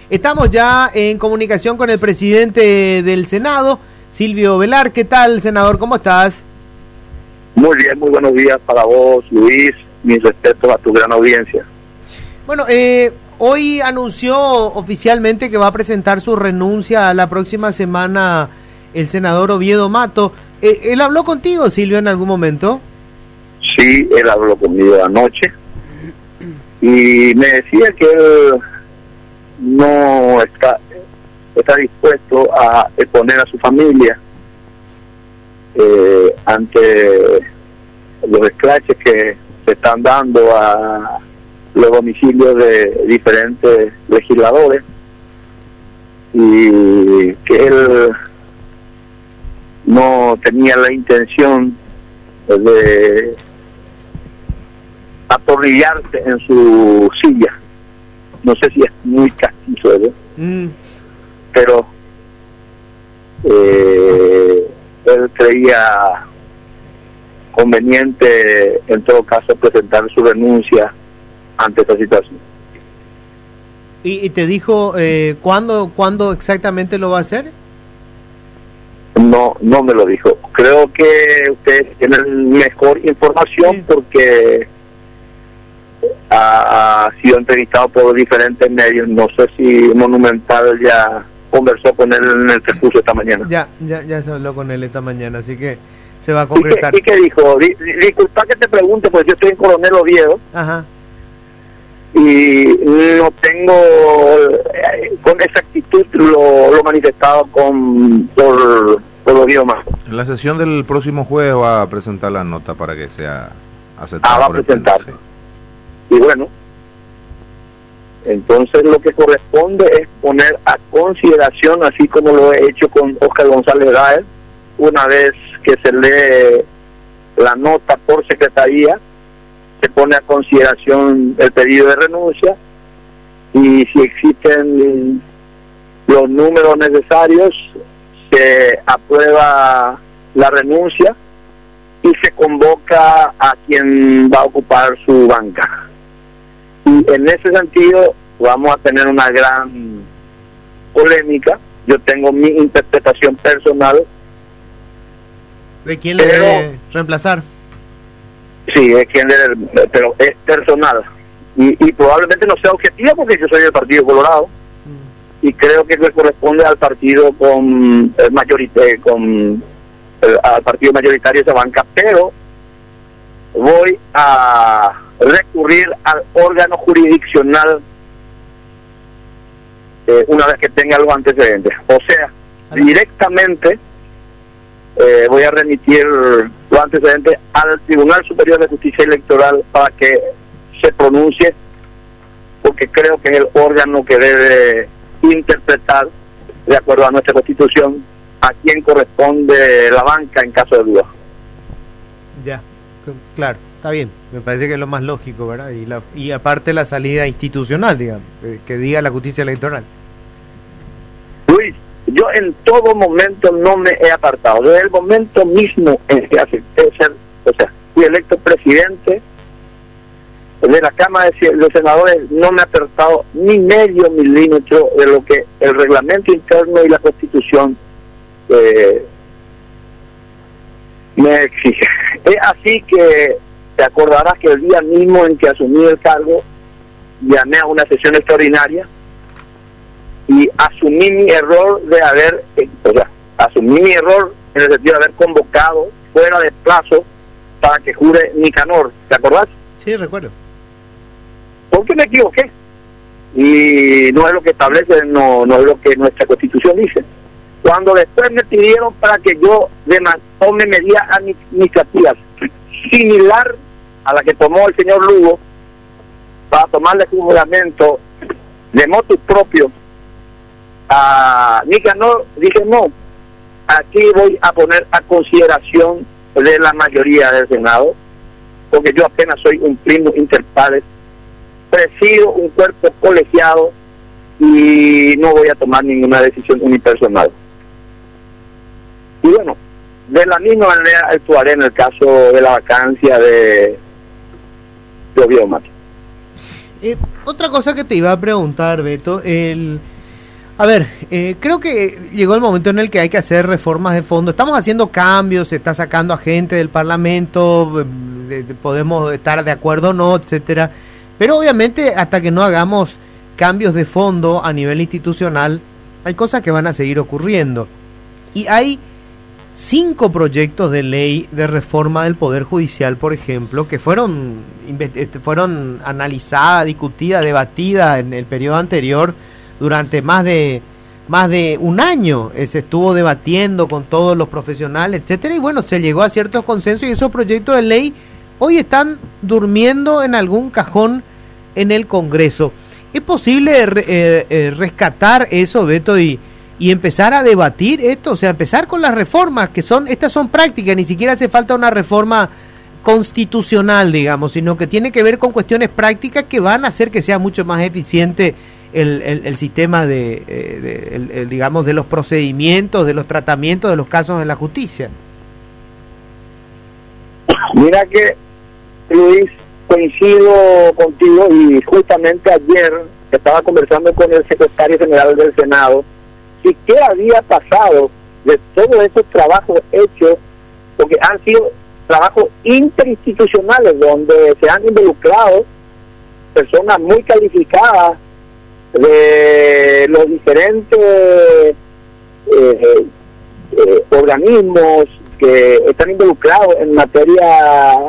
Estamos ya en comunicación con el presidente del Senado, Silvio Velar. ¿Qué tal, senador? ¿Cómo estás? Muy bien, muy buenos días para vos, Luis. Mis respetos a tu gran audiencia. Bueno, hoy anunció oficialmente que va a presentar su renuncia la próxima semana el senador Oviedo Mato. ¿Él habló contigo, Silvio, en algún momento? Sí, él habló conmigo anoche y me decía que él no está dispuesto a exponer a su familia ante los escraches que se están dando a los domicilios de diferentes legisladores, y que él no tenía la intención de atornillarse en su silla. No sé si es muy castizo, ¿verdad? Pero él creía conveniente en todo caso presentar su renuncia ante esta situación. ¿Y te dijo cuándo exactamente lo va a hacer? No me lo dijo. Creo que ustedes tienen mejor información, sí, porque ha sido entrevistado por diferentes medios. No sé si Monumental ya conversó con él en el transcurso esta mañana. Ya se habló con él esta mañana, así que se va a concretar. ¿Y qué dijo? Disculpa que te pregunte, pues yo estoy en Coronel Oviedo. Ajá. Y no tengo con exactitud lo manifestado por Oviedo Mato. En la sesión del próximo jueves va a presentar la nota para que sea aceptada. Va a presentar. Sí. Y bueno, entonces lo que corresponde es poner a consideración, así como lo he hecho con Oscar González Daer, una vez que se lee la nota por secretaría, se pone a consideración el pedido de renuncia, y si existen los números necesarios, se aprueba la renuncia y se convoca a quien va a ocupar su banca. Y en ese sentido vamos a tener una gran polémica. Yo tengo mi interpretación personal. ¿De quién le debe reemplazar? Sí, pero es personal. Y probablemente no sea objetiva, porque yo soy del Partido Colorado. Y creo que le corresponde al partido al partido mayoritario de esa banca, pero voy a recurrir al órgano jurisdiccional una vez que tenga los antecedentes. O sea, directamente voy a remitir los antecedentes al Tribunal Superior de Justicia Electoral para que se pronuncie, porque creo que es el órgano que debe interpretar, de acuerdo a nuestra Constitución, a quién corresponde la banca en caso de duda. Ya, claro, está bien. Me parece que es lo más lógico, ¿verdad? Y aparte la salida institucional, digamos, que diga la justicia electoral. Luis, yo en todo momento no me he apartado. Desde el momento mismo en que acepté fui electo presidente de la Cámara de Senadores, no me he apartado ni medio milímetro de lo que el reglamento interno y la Constitución me exige. Es así que te acordarás que el día mismo en que asumí el cargo, llamé a una sesión extraordinaria y asumí mi error asumí mi error en el sentido de haber convocado fuera de plazo para que jure Nicanor. ¿Te acordás? Sí, recuerdo. Porque me equivoqué, y no es lo que establece, no es lo que nuestra Constitución dice. Cuando después me pidieron para que yo tome medidas administrativas similar a la que tomó el señor Lugo para tomarle juramento de motu propio a Nicanor, dije no, aquí voy a poner a consideración de la mayoría del Senado, porque yo apenas soy un primo inter pares, presido un cuerpo colegiado y no voy a tomar ninguna decisión unipersonal. Y bueno, de la misma manera actuaré en el caso de la vacancia de Oviedo Mato. Otra cosa que te iba a preguntar, Beto, A ver, creo que llegó el momento en el que hay que hacer reformas de fondo. Estamos haciendo cambios, se está sacando a gente del Parlamento, podemos estar de acuerdo o no, etcétera. Pero obviamente hasta que no hagamos cambios de fondo a nivel institucional, hay cosas que van a seguir ocurriendo. Y hay 5 proyectos de ley de reforma del Poder Judicial, por ejemplo, que fueron analizadas, discutidas, debatidas en el periodo anterior durante más de un año. Se estuvo debatiendo con todos los profesionales, etcétera, y bueno, se llegó a ciertos consensos y esos proyectos de ley hoy están durmiendo en algún cajón en el Congreso. ¿Es posible rescatar eso, Beto, y empezar a debatir esto? O sea, empezar con las reformas, estas son prácticas, ni siquiera hace falta una reforma constitucional, digamos, sino que tiene que ver con cuestiones prácticas que van a hacer que sea mucho más eficiente el sistema digamos, de los procedimientos, de los tratamientos de los casos en la justicia. Mira que, Luis, coincido contigo, y justamente ayer estaba conversando con el secretario general del Senado y qué había pasado de todos esos trabajos hechos, porque han sido trabajos interinstitucionales donde se han involucrado personas muy calificadas de los diferentes organismos que están involucrados en materia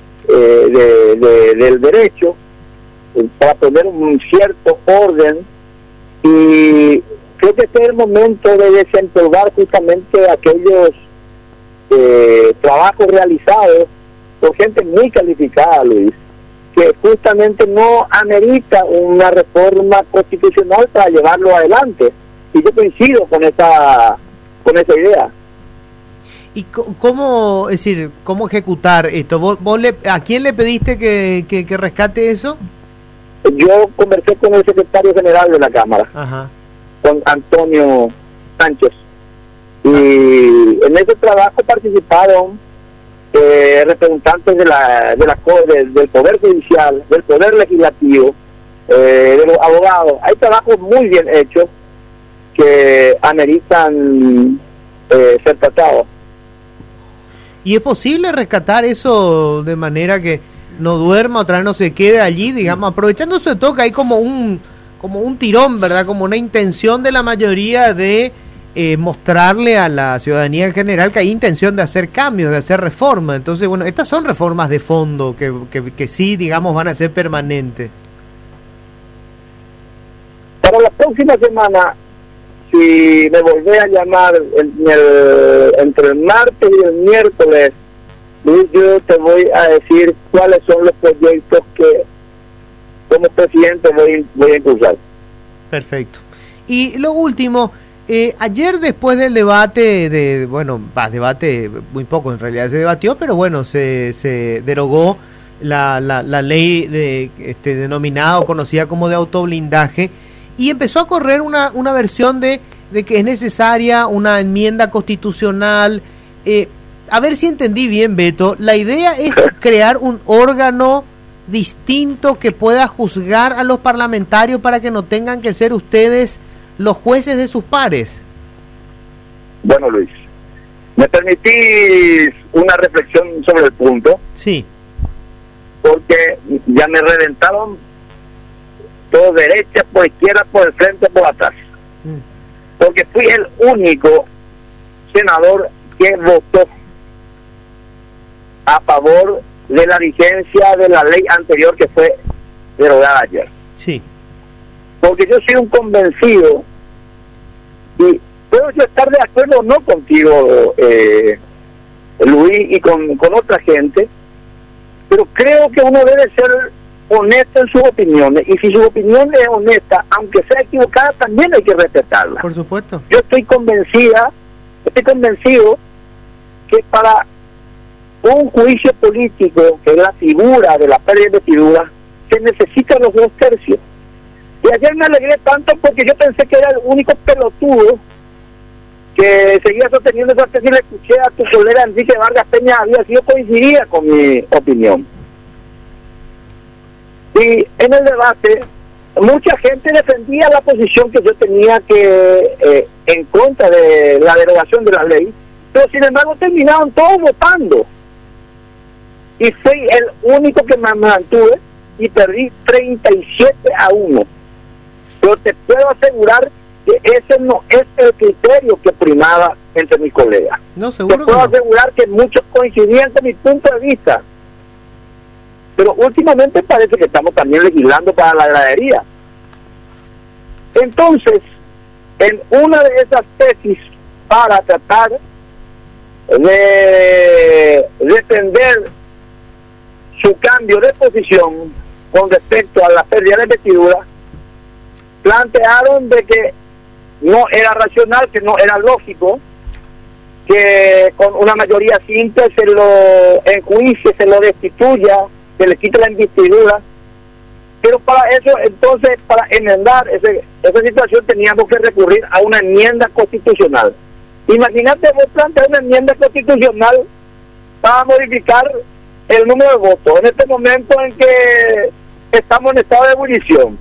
del derecho, para poner un cierto orden, y creo que este es el momento de desempolvar justamente aquellos trabajos realizados por gente muy calificada, Luis, que justamente no amerita una reforma constitucional para llevarlo adelante, y yo coincido con esa idea. ¿Y cómo, es decir, cómo ejecutar esto? ¿Vos a quién le pediste que rescate eso? Yo conversé con el secretario general de la Cámara, ajá, con Antonio Sánchez, y en ese trabajo participaron representantes del Poder Judicial, del Poder Legislativo, de los abogados. Hay trabajos muy bien hechos que ameritan ser tratados. ¿Y es posible rescatar eso de manera que no duerma, otra vez no se quede allí, digamos, aprovechando sobre todo que hay como un tirón, ¿verdad? Como una intención de la mayoría de mostrarle a la ciudadanía en general que hay intención de hacer cambios, de hacer reformas? Entonces, bueno, estas son reformas de fondo que sí, digamos, van a ser permanentes. Para la próxima semana, si me volvés a llamar entre el martes y el miércoles, yo te voy a decir cuáles son los proyectos que como presidente voy a impulsar. Perfecto. Y lo último, ayer después del debate, debate muy poco en realidad se debatió, pero bueno, se derogó la ley denominada o conocida como de autoblindaje, y empezó a correr una versión de que es necesaria una enmienda constitucional. A ver si entendí bien, Beto, la idea es crear un órgano distinto que pueda juzgar a los parlamentarios para que no tengan que ser ustedes los jueces de sus pares. Bueno, Luis, ¿me permitís una reflexión sobre el punto? Sí. Porque ya me reventaron todo, derecha, por izquierda, por el frente, por atrás. Porque fui el único senador que votó a favor de la vigencia de la ley anterior que fue derogada ayer. Sí. Porque yo soy un convencido, y puedo yo estar de acuerdo o no contigo, Luis, y con otra gente, pero creo que uno debe ser honesto en sus opiniones, y si su opinión es honesta, aunque sea equivocada, también hay que respetarla. Por supuesto. Yo estoy convencido que para un juicio político, que es la figura de la pérdida de investidura, se necesitan los 2 tercios. Y ayer me alegré tanto porque yo pensé que era el único pelotudo que seguía sosteniendo esa tesis, y le escuché a tu colega Enrique Vargas Peña, había sido coincidía con mi opinión. Y en el debate mucha gente defendía la posición que yo tenía que en contra de la derogación de la ley, pero sin embargo terminaron todos votando. Y fui el único que me mantuve y perdí 37-1. Pero te puedo asegurar que ese no es el criterio que primaba entre mis colegas. No, seguro te puedo asegurar que muchos coincidían con mi punto de vista. Pero últimamente parece que estamos también legislando para la gradería. Entonces, en una de esas tesis para tratar de defender su cambio de posición con respecto a la pérdida de investidura, plantearon de que no era racional, que no era lógico que con una mayoría simple se lo enjuicie, se lo destituya, se le quite la investidura. Pero para eso, entonces, para enmendar esa situación teníamos que recurrir a una enmienda constitucional. Imagínate vos plantear una enmienda constitucional para modificar el número de votos en este momento en que estamos en estado de ebullición.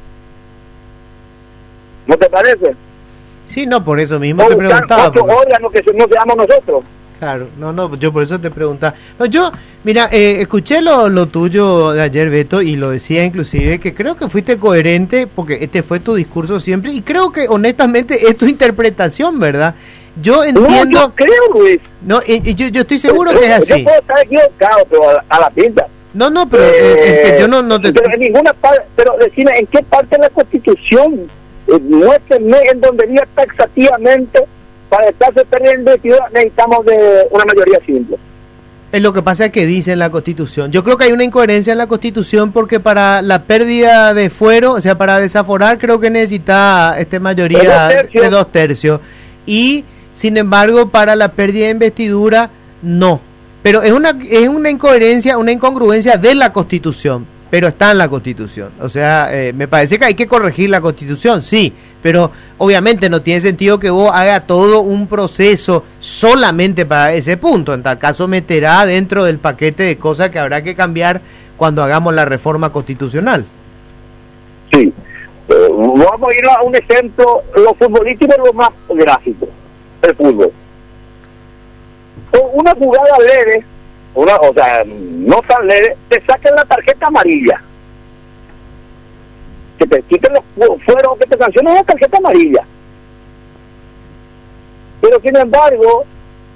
¿No te parece? Sí, no, por eso mismo te preguntaba. Otro órgano que no seamos nosotros. Claro, no, yo por eso te preguntaba. No, yo, mira, escuché lo tuyo de ayer, Beto, y lo decía inclusive, que creo que fuiste coherente, porque este fue tu discurso siempre, y creo que honestamente es tu interpretación, ¿verdad? Yo entiendo... No, yo creo, Luis. No, yo estoy seguro que es así. Yo puedo estar equivocado, pero a la pinta. No, pero es que yo no te... Pero en ninguna parte, pero decime, ¿en qué parte de la Constitución muéstrenme en donde diga taxativamente para estarse perdiendo investidura necesitamos de una mayoría simple? Es lo que pasa que dice en la Constitución. Yo creo que hay una incoherencia en la Constitución porque para la pérdida de fuero, o sea, para desaforar, creo que necesita mayoría de 2/3. Y, sin embargo, para la pérdida de investidura, no. Pero es una incoherencia, una incongruencia de la Constitución, pero está en la Constitución. O sea, me parece que hay que corregir la Constitución, sí, pero obviamente no tiene sentido que vos hagas todo un proceso solamente para ese punto. En tal caso meterá dentro del paquete de cosas que habrá que cambiar cuando hagamos la reforma constitucional. Sí, vamos a ir a un ejemplo, lo futbolístico es lo más gráfico, el fútbol. Con una jugada leve, o sea, no tan leve, te sacan la tarjeta amarilla. Que te quiten los fueros, que te sancionen una tarjeta amarilla. Pero sin embargo,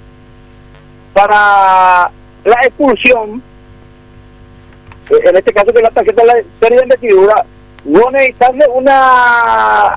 para la expulsión, en este caso que la tarjeta de la pérdida de investidura, no necesitarle una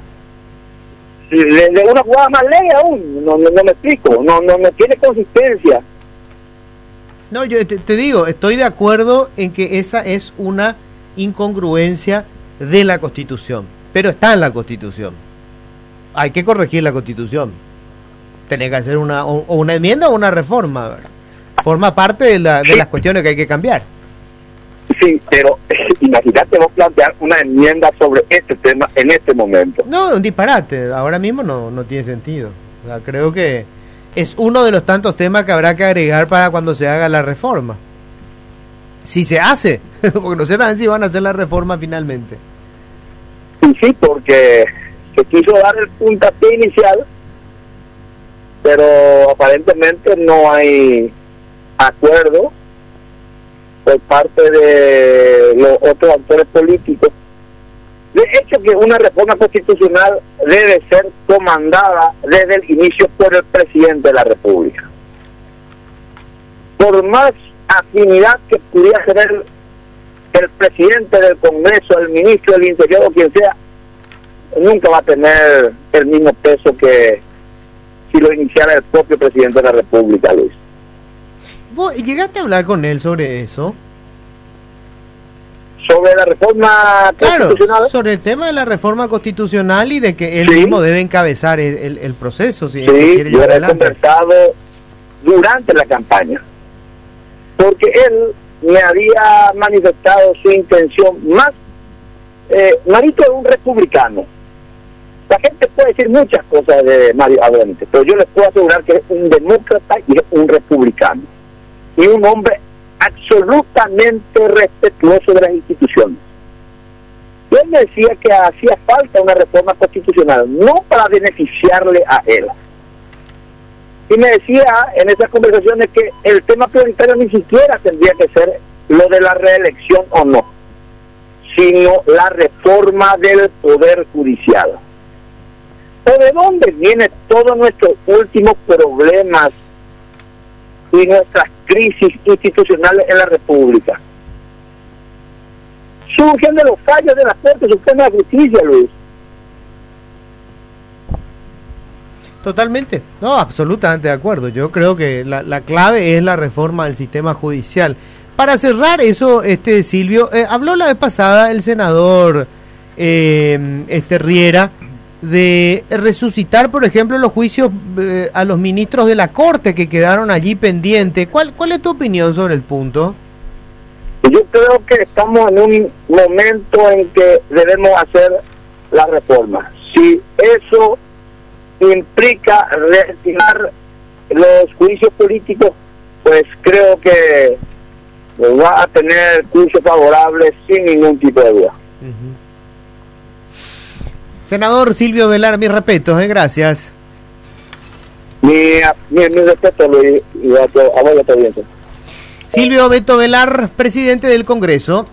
jugada más leve aún. No me explico, no tiene consistencia. No, yo te digo, estoy de acuerdo en que esa es una incongruencia de la Constitución, pero está en la Constitución. Hay que corregir la Constitución. Tenés que hacer una enmienda o una reforma, ¿verdad? Forma parte de las cuestiones que hay que cambiar. Sí, pero imagínate vos plantear una enmienda sobre este tema en este momento. No, un disparate, ahora mismo no tiene sentido. O sea, creo que es uno de los tantos temas que habrá que agregar para cuando se haga la reforma. Si se hace, porque no sé también si van a hacer la reforma finalmente. Sí, porque se quiso dar el puntapié inicial, pero aparentemente no hay acuerdo por parte de los otros actores políticos. De hecho, que una reforma constitucional debe ser comandada desde el inicio por el presidente de la República. Por más afinidad que pudiera tener el presidente del Congreso, el ministro del Interior o quien sea, nunca va a tener el mismo peso que si lo iniciara el propio presidente de la República, Luis. ¿Vos llegaste a hablar con él sobre eso? Sobre la reforma constitucional. Claro, sobre el tema de la reforma constitucional y de que él mismo debe encabezar el proceso. Si quiere yo llevar he adelante. conversado durante la campaña, porque él me había manifestado su intención más, Marito es un republicano. La gente puede decir muchas cosas de Mario Abrantes, pero yo les puedo asegurar que es un demócrata y es un republicano. Y un hombre absolutamente respetuoso de las instituciones. él me decía que hacía falta una reforma constitucional, no para beneficiarle a él. Y me decía en esas conversaciones que el tema prioritario ni siquiera tendría que ser lo de la reelección o no, sino la reforma del Poder Judicial. ¿O de dónde vienen todos nuestros últimos problemas y nuestras crisis institucionales en la República? Surgen de los fallos de la Corte Suprema de Justicia, Luis. Totalmente, no, absolutamente de acuerdo. Yo creo que la clave es la reforma del sistema judicial. Para cerrar eso, Silvio, habló la vez pasada el senador Riera de resucitar, por ejemplo, los juicios a los ministros de la Corte que quedaron allí pendientes. ¿Cuál es tu opinión sobre el punto? Yo creo que estamos en un momento en que debemos hacer la reforma. Si eso implica retirar los juicios políticos, pues creo que va a tener curso favorable sin ningún tipo de duda. Senador Silvio Velar, mis respetos, gracias. Mi respeto, Luis, y a vos y a tu audiencia. Silvio Beto Velar, presidente del Congreso.